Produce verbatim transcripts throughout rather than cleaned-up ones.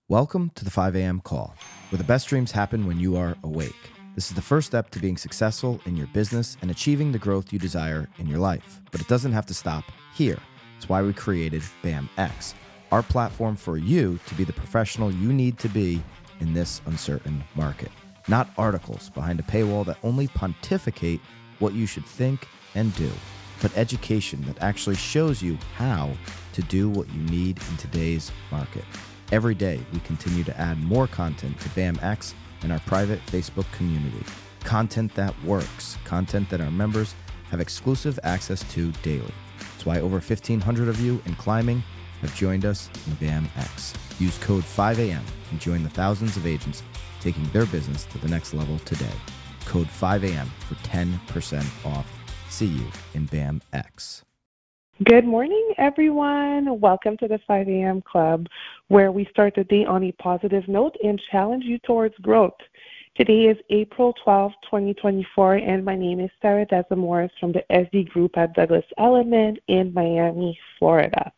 Welcome to the five a.m. call, where the best dreams happen when you are awake. This is the first step to being successful in your business and achieving the growth you desire in your life. But it doesn't have to stop here. That's why we created BAMX, our platform for you to be the professional you need to be in this uncertain market. Not articles behind a paywall that only pontificate what you should think and do, but education that actually shows you how to do what you need in today's market. Every day, we continue to add more content to BAMX and our private Facebook community. Content that works, content that our members have exclusive access to daily. That's why over fifteen hundred of you in climbing have joined us in BAMX. Use code five a m and join the thousands of agents taking their business to the next level today. Code five a m for ten percent off. See you in BAMX. Good morning, everyone. Welcome to the five a.m. Club, where we start the day on a positive note and challenge you towards growth. Today is April twelfth, twenty twenty-four, and my name is Sarah Desamores from the S D Group at Douglas Elliman in Miami, Florida.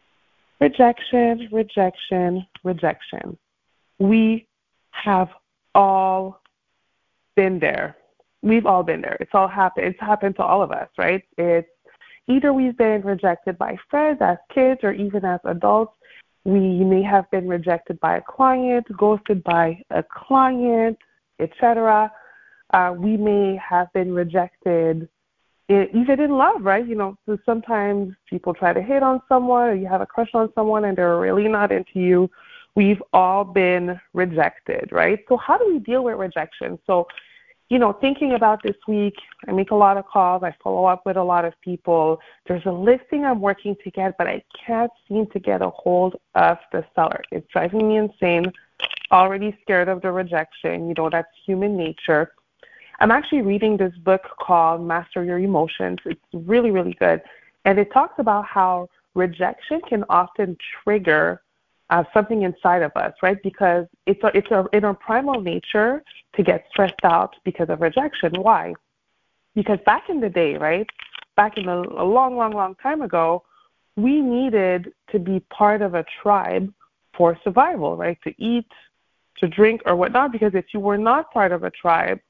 Rejection, rejection, rejection. We have all been there. We've all been there. It's all happened. It's happened to all of us, right? It's Either we've been rejected by friends as kids or even as adults. We may have been rejected by a client, ghosted by a client, et cetera. Uh, we may have been rejected in, even in love, right? You know, so sometimes people try to hit on someone or you have a crush on someone and they're really not into you. We've all been rejected, right? So how do we deal with rejection? So You know, thinking about this week, I make a lot of calls. I follow up with a lot of people. There's a listing I'm working to get, but I can't seem to get a hold of the seller. It's driving me insane. Already scared of the rejection. You know, that's human nature. I'm actually reading this book called Master Your Emotions. It's really, really good. And it talks about how rejection can often trigger Uh, something inside of us, right? Because it's a, it's a, in our primal nature to get stressed out because of rejection. Why? Because back in the day, right, back in a, a long, long, long time ago, we needed to be part of a tribe for survival, right? To eat, to drink, or whatnot. Because if you were not part of a tribe,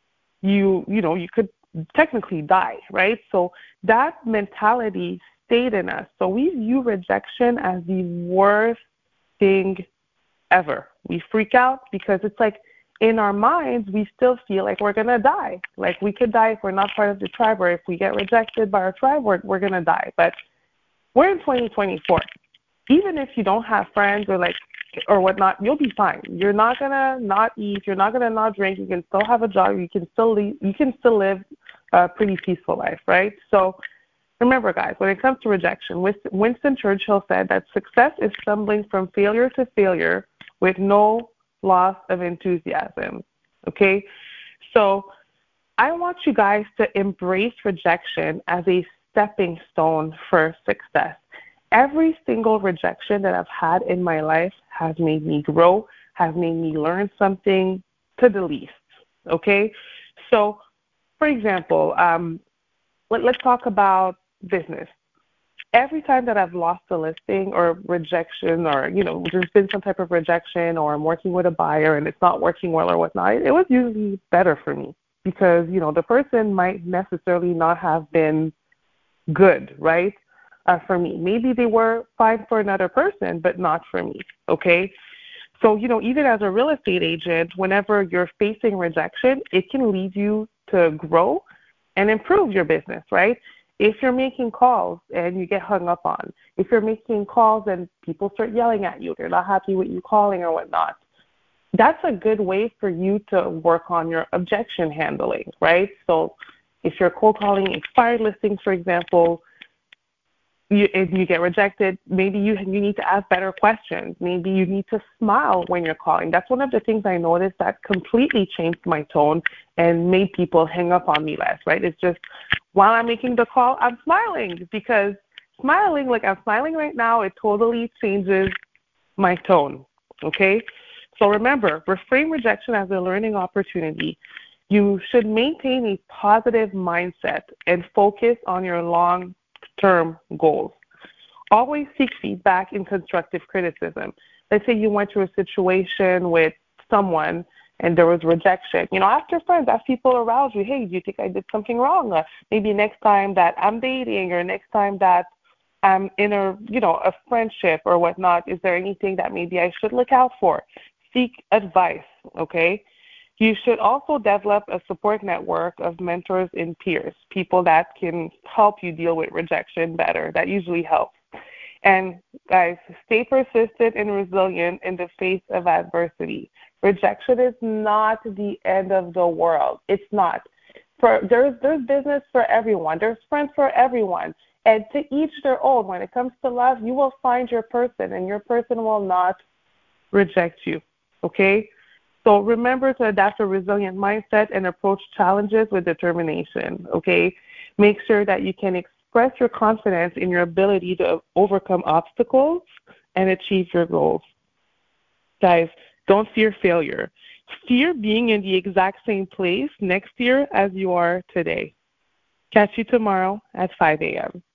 you you know you could technically die, right? So that mentality stayed in us. So we view rejection as the worst thing ever. We freak out because it's like in our minds, we still feel like we're going to die. Like we could die if we're not part of the tribe, or if we get rejected by our tribe, we're, we're going to die. But we're in twenty twenty-four. Even if you don't have friends or like, or whatnot, you'll be fine. You're not going to not eat. You're not going to not drink. You can still have a job. You can still leave, you can still live a pretty peaceful life, right? So remember, guys, when it comes to rejection, Winston Churchill said that success is stumbling from failure to failure with no loss of enthusiasm, okay? So I want you guys to embrace rejection as a stepping stone for success. Every single rejection that I've had in my life has made me grow, has made me learn something to the least, okay? So, for example, um, let, let's talk about business. Every time that I've lost a listing or rejection, or, you know, there's been some type of rejection, or I'm working with a buyer and it's not working well or whatnot, it was usually better for me because, you know, the person might necessarily not have been good, right, uh, for me. Maybe they were fine for another person, but not for me, okay? So, you know, even as a real estate agent, whenever you're facing rejection, it can lead you to grow and improve your business, right? If you're making calls and you get hung up on, if you're making calls and people start yelling at you, they're not happy with you calling or whatnot, that's a good way for you to work on your objection handling, right? So if you're cold calling expired listings, for example, you, if you get rejected, maybe you you need to ask better questions. Maybe you need to smile when you're calling. That's one of the things I noticed that completely changed my tone and made people hang up on me less, right? It's just while I'm making the call, I'm smiling because smiling, like I'm smiling right now, it totally changes my tone, okay? So remember, reframe rejection as a learning opportunity. You should maintain a positive mindset and focus on your long-term goals. Always seek feedback and constructive criticism. let's say you went through a situation with someone and there was rejection. You know, ask your friends, ask people around you, hey, do you think I did something wrong? Uh, maybe next time that I'm dating or next time that I'm in a, you know, a friendship or whatnot, is there anything that maybe I should look out for? Seek advice, okay? You should also develop a support network of mentors and peers, people that can help you deal with rejection better. That usually helps. And guys, stay persistent and resilient in the face of adversity. Rejection is not the end of the world. It's not. For there's there's business for everyone. There's friends for everyone. And to each their own. When it comes to love, you will find your person, and your person will not reject you. Okay? So remember to adapt a resilient mindset and approach challenges with determination. Okay? Make sure that you can express your confidence in your ability to overcome obstacles and achieve your goals. Guys, don't fear failure. Fear being in the exact same place next year as you are today. Catch you tomorrow at five a.m.